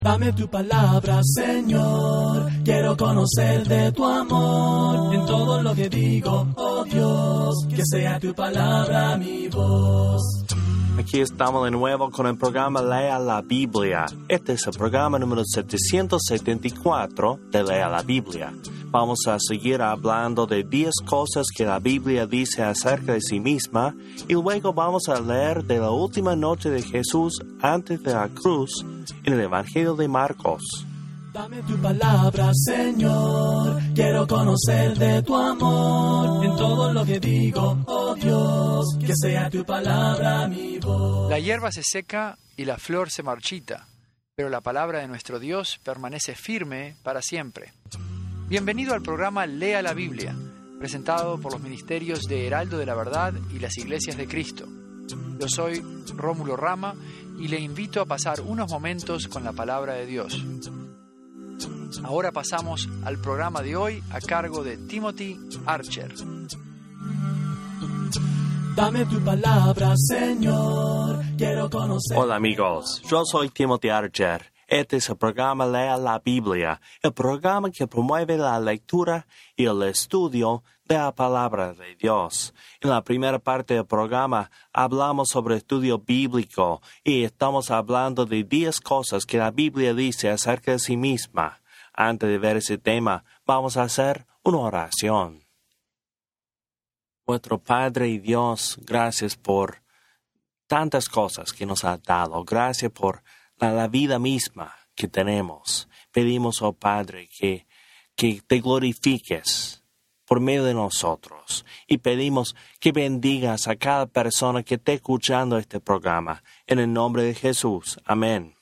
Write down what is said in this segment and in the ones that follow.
Dame tu palabra, Señor, quiero conocer de tu amor, en todo lo que digo, oh Dios, que sea tu palabra mi voz. Aquí estamos de nuevo con el programa Lea la Biblia. Este es el programa número 774 de Lea la Biblia. Vamos a seguir hablando de 10 cosas que la Biblia dice acerca de sí misma y luego vamos a leer de la última noche de Jesús antes de la cruz en el Evangelio de Marcos. Dame tu palabra, Señor, quiero conocer de tu amor, en todo lo que digo, oh Dios, que sea tu palabra mi voz. La hierba se seca y la flor se marchita, pero la palabra de nuestro Dios permanece firme para siempre. Bienvenido al programa Lea la Biblia, presentado por los ministerios de Heraldo de la Verdad y las Iglesias de Cristo. Yo soy Rómulo Rama y le invito a pasar unos momentos con la palabra de Dios. Ahora pasamos al programa de hoy a cargo de Timothy Archer. Dame tu palabra, Señor, quiero conocer. Hola amigos, yo soy Timothy Archer. Este es el programa Lea la Biblia, el programa que promueve la lectura y el estudio de la palabra de Dios. En la primera parte del programa hablamos sobre estudio bíblico y estamos hablando de 10 cosas que la Biblia dice acerca de sí misma. Antes de ver ese tema, vamos a hacer una oración. Nuestro Padre y Dios, gracias por tantas cosas que nos has dado. Gracias por la vida misma que tenemos. Pedimos, oh Padre, que te glorifiques por medio de nosotros. Y pedimos que bendigas a cada persona que esté escuchando este programa. En el nombre de Jesús. Amén.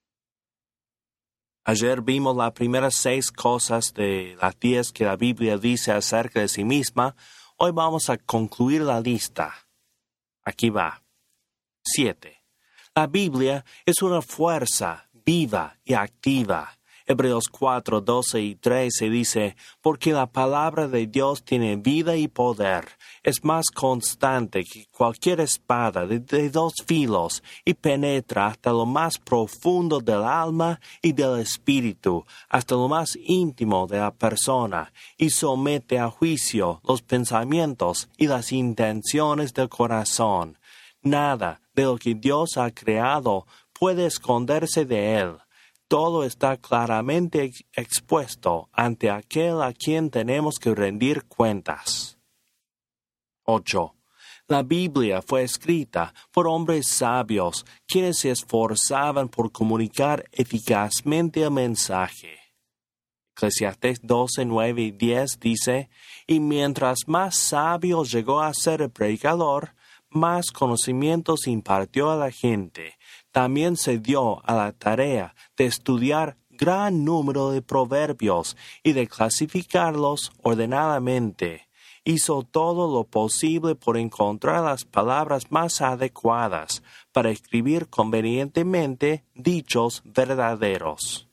Ayer vimos las primeras 6 cosas de las 10 que la Biblia dice acerca de sí misma. Hoy vamos a concluir la lista. Aquí va. 7. La Biblia es una fuerza viva y activa. Hebreos 4, 12 y 13 dice, porque la palabra de Dios tiene vida y poder. Es más constante que cualquier espada de 2 filos y penetra hasta lo más profundo del alma y del espíritu, hasta lo más íntimo de la persona, y somete a juicio los pensamientos y las intenciones del corazón. Nada de lo que Dios ha creado puede esconderse de Él. Todo está claramente expuesto ante aquel a quien tenemos que rendir cuentas. 8. La Biblia fue escrita por hombres sabios, quienes se esforzaban por comunicar eficazmente el mensaje. Eclesiastés 12, 9 y 10 dice, y mientras más sabio llegó a ser el predicador, más conocimientos impartió a la gente. También se dio a la tarea de estudiar gran número de proverbios y de clasificarlos ordenadamente. Hizo todo lo posible por encontrar las palabras más adecuadas para escribir convenientemente dichos verdaderos.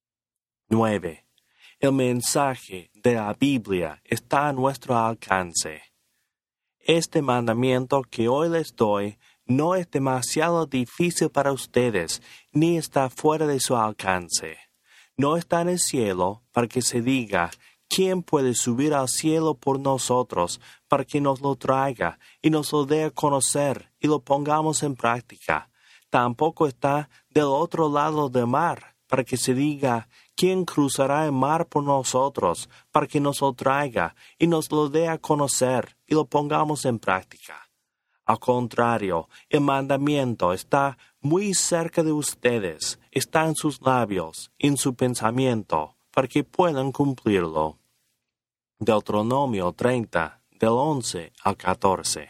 9. El mensaje de la Biblia está a nuestro alcance. Este mandamiento que hoy les doy no es demasiado difícil para ustedes, ni está fuera de su alcance. No está en el cielo para que se diga, ¿quién puede subir al cielo por nosotros para que nos lo traiga y nos lo dé a conocer y lo pongamos en práctica? Tampoco está del otro lado del mar para que se diga, ¿quién cruzará el mar por nosotros para que nos lo traiga y nos lo dé a conocer y lo pongamos en práctica? Al contrario, el mandamiento está muy cerca de ustedes, está en sus labios, en su pensamiento, para que puedan cumplirlo. Deuteronomio 30, del 11 al 14.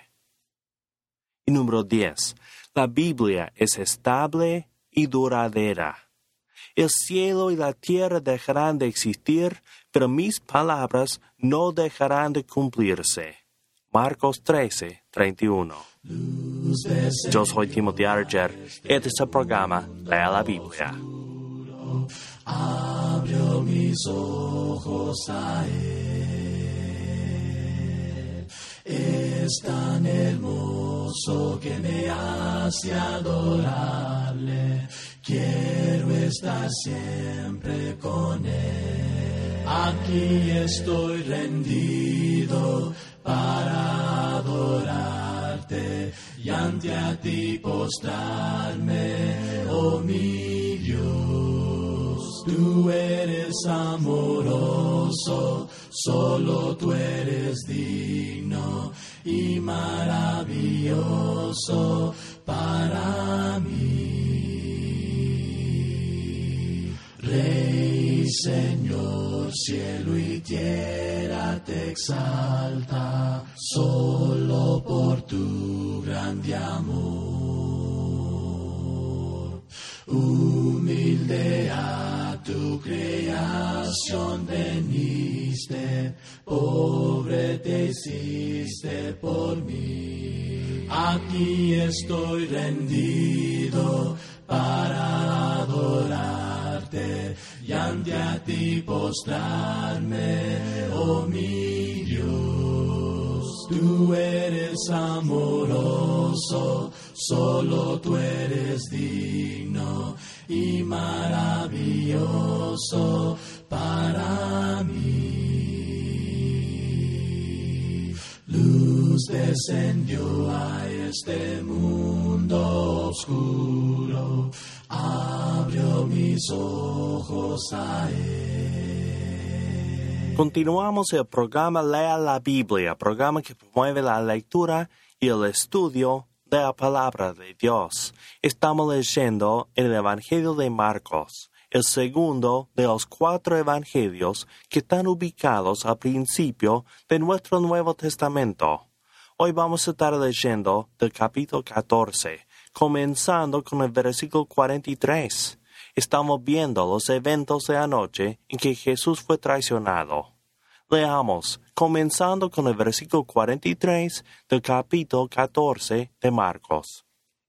Y número 10. La Biblia es estable y duradera. El cielo y la tierra dejarán de existir, pero mis palabras no dejarán de cumplirse. Marcos 13, 31. Yo soy Timothy Archer. Este es el programa Lea la Biblia. Abrió mis ojos a Él. Es tan hermoso que me hace adorarle. quiero estar siempre con Él. Aquí estoy rendido para adorarte y ante a ti postrarme, oh mi Dios. Tú eres amoroso, solo tú eres digno y maravilloso para mí. Rey, Señor, cielo y tierra te exalta, solo por tu grande amor. Humilde a tu creación veniste, pobre te hiciste por mí. Aquí estoy rendido para adorarte y ante a ti postrarme, oh mi Dios. Tú eres amoroso, solo tú eres digno y maravilloso para mí. Luz descendió a este mundo oscuro, abrió mis ojos a Él. Continuamos el programa Lea la Biblia, programa que promueve la lectura y el estudio de la palabra de Dios. Estamos leyendo el Evangelio de Marcos, el segundo de los 4 evangelios que están ubicados al principio de nuestro Nuevo Testamento. Hoy vamos a estar leyendo del capítulo 14, comenzando con el versículo 43. Estamos viendo los eventos de anoche en que Jesús fue traicionado. Leamos, comenzando con el versículo 43 del capítulo 14 de Marcos.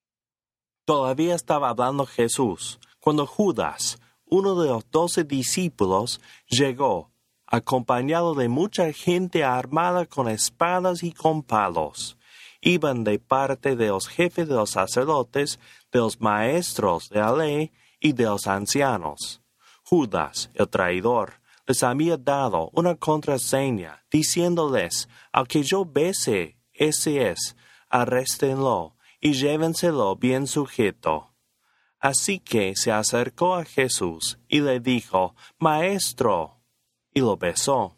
Todavía estaba hablando Jesús cuando Judas, uno de los 12 discípulos, llegó, acompañado de mucha gente armada con espadas y con palos. Iban de parte de los jefes de los sacerdotes, de los maestros de la ley y de los ancianos. Judas, el traidor, les había dado una contraseña, diciéndoles: al que yo bese, ese es, arréstenlo y llévenselo bien sujeto. Así que se acercó a Jesús y le dijo: Maestro, y lo besó.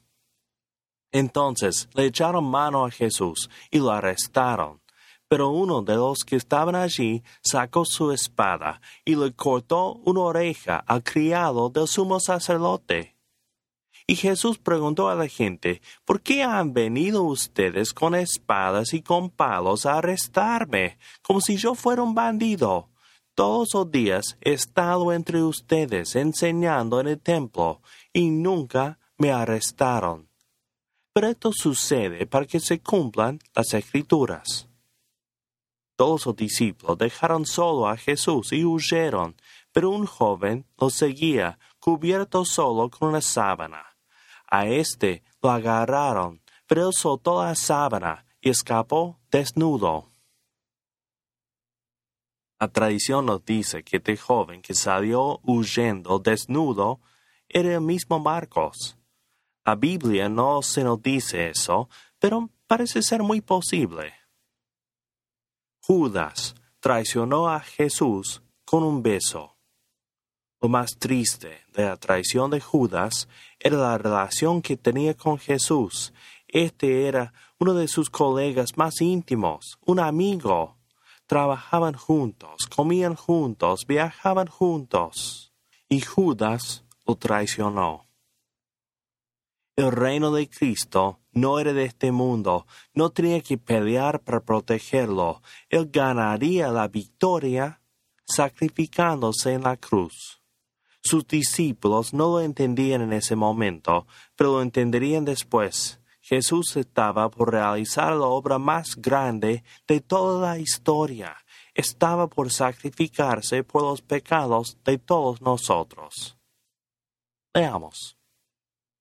Entonces le echaron mano a Jesús y lo arrestaron. Pero uno de los que estaban allí sacó su espada y le cortó una oreja al criado del sumo sacerdote. Y Jesús preguntó a la gente: ¿por qué han venido ustedes con espadas y con palos a arrestarme, como si yo fuera un bandido? Todos los días he estado entre ustedes enseñando en el templo, y nunca me arrestaron. Pero esto sucede para que se cumplan las Escrituras. Todos los discípulos dejaron solo a Jesús y huyeron, pero un joven lo seguía, cubierto solo con una sábana. A éste lo agarraron, pero él soltó la sábana y escapó desnudo. La tradición nos dice que este joven que salió huyendo desnudo era el mismo Marcos. La Biblia no se nos dice eso, pero parece ser muy posible. Judas traicionó a Jesús con un beso. Lo más triste de la traición de Judas era la relación que tenía con Jesús. Este era uno de sus colegas más íntimos, un amigo. Trabajaban juntos, comían juntos, viajaban juntos. Y Judas lo traicionó. El reino de Cristo no era de este mundo, no tenía que pelear para protegerlo. Él ganaría la victoria sacrificándose en la cruz. Sus discípulos no lo entendían en ese momento, pero lo entenderían después. Jesús estaba por realizar la obra más grande de toda la historia. Estaba por sacrificarse por los pecados de todos nosotros. Leamos.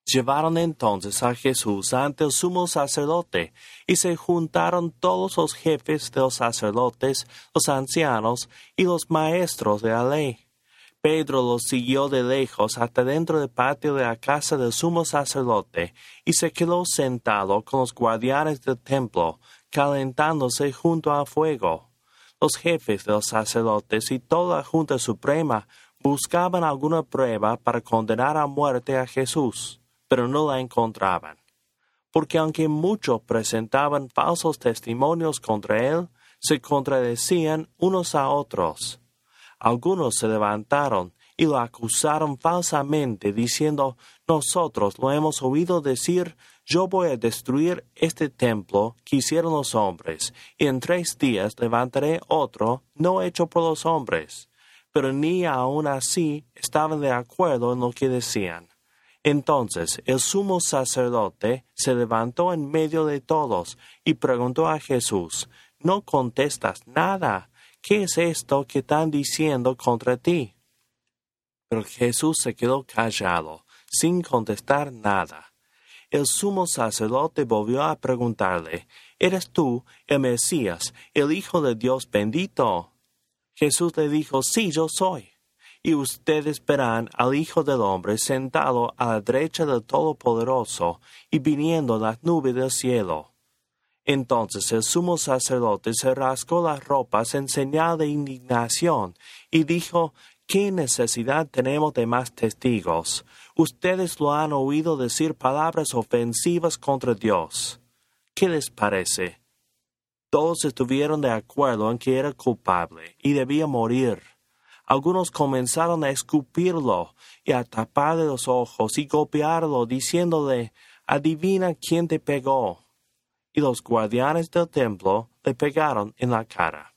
Llevaron entonces a Jesús ante el sumo sacerdote, y se juntaron todos los jefes de los sacerdotes, los ancianos y los maestros de la ley. Pedro los siguió de lejos hasta dentro del patio de la casa del sumo sacerdote, y se quedó sentado con los guardianes del templo, calentándose junto al fuego. Los jefes de los sacerdotes y toda la Junta Suprema buscaban alguna prueba para condenar a muerte a Jesús, pero no la encontraban. Porque aunque muchos presentaban falsos testimonios contra él, se contradecían unos a otros. Algunos se levantaron y lo acusaron falsamente, diciendo: nosotros lo hemos oído decir: yo voy a destruir este templo que hicieron los hombres, y en 3 días levantaré otro no hecho por los hombres. Pero ni aun así estaban de acuerdo en lo que decían. Entonces el sumo sacerdote se levantó en medio de todos y preguntó a Jesús: ¿no contestas nada? ¿Qué es esto que están diciendo contra ti? Pero Jesús se quedó callado, sin contestar nada. El sumo sacerdote volvió a preguntarle: ¿eres tú el Mesías, el Hijo de Dios bendito? Jesús le dijo: sí, yo soy. Y ustedes verán al Hijo del Hombre sentado a la derecha del Todopoderoso y viniendo en las nubes del cielo. Entonces el sumo sacerdote se rasgó las ropas en señal de indignación y dijo: ¿qué necesidad tenemos de más testigos? Ustedes lo han oído decir palabras ofensivas contra Dios. ¿Qué les parece? Todos estuvieron de acuerdo en que era culpable y debía morir. Algunos comenzaron a escupirlo y a taparle los ojos y golpearlo, diciéndole: adivina quién te pegó. Y los guardianes del templo le pegaron en la cara.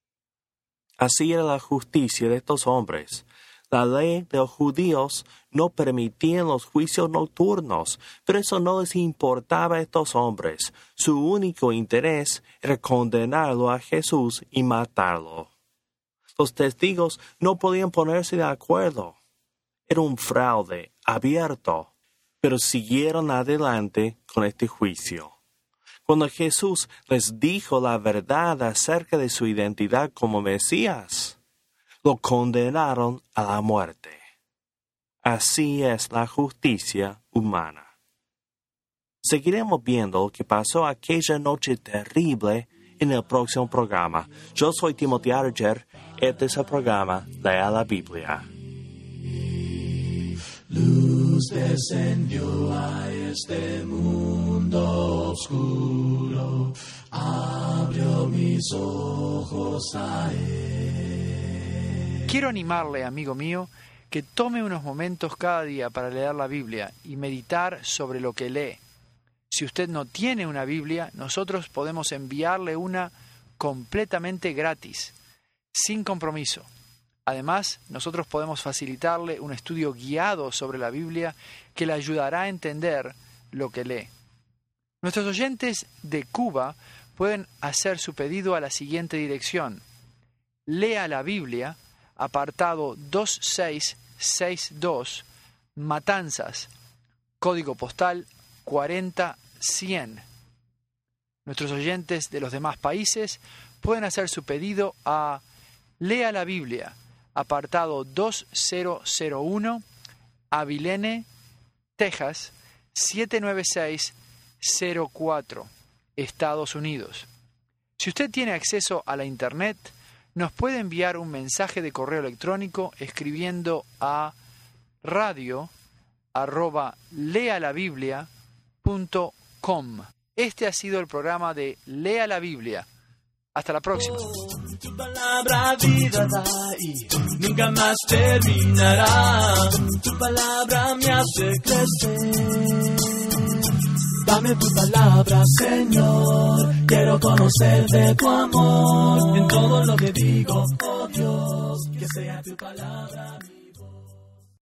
Así era la justicia de estos hombres. La ley de los judíos no permitía los juicios nocturnos, pero eso no les importaba a estos hombres. Su único interés era condenarlo a Jesús y matarlo. Los testigos no podían ponerse de acuerdo. Era un fraude abierto, pero siguieron adelante con este juicio. Cuando Jesús les dijo la verdad acerca de su identidad como Mesías, lo condenaron a la muerte. Así es la justicia humana. Seguiremos viendo lo que pasó aquella noche terrible en el próximo programa. Yo soy Timothy Archer. Este es el programa Lea la Biblia. Luz descendió a este mundo oscuro, abrió mis ojos a él. Quiero animarle, amigo mío, que tome unos momentos cada día para leer la Biblia y meditar sobre lo que lee. Si usted no tiene una Biblia, nosotros podemos enviarle una completamente gratis, sin compromiso. Además, nosotros podemos facilitarle un estudio guiado sobre la Biblia que le ayudará a entender lo que lee. Nuestros oyentes de Cuba pueden hacer su pedido a la siguiente dirección: Lea la Biblia, apartado 2662, Matanzas, código postal 40100. Nuestros oyentes de los demás países pueden hacer su pedido a Lea la Biblia, apartado 2001, Abilene, Texas, 79604, Estados Unidos. Si usted tiene acceso a la Internet, nos puede enviar un mensaje de correo electrónico escribiendo a radio@lealabiblia.com. Este ha sido el programa de Lea la Biblia. Hasta la próxima. Tu palabra vida da y nunca más terminará. Tu palabra me hace crecer. Dame tu palabra, Señor. Quiero conocer de tu amor. En todo lo que digo, oh Dios, que sea tu palabra.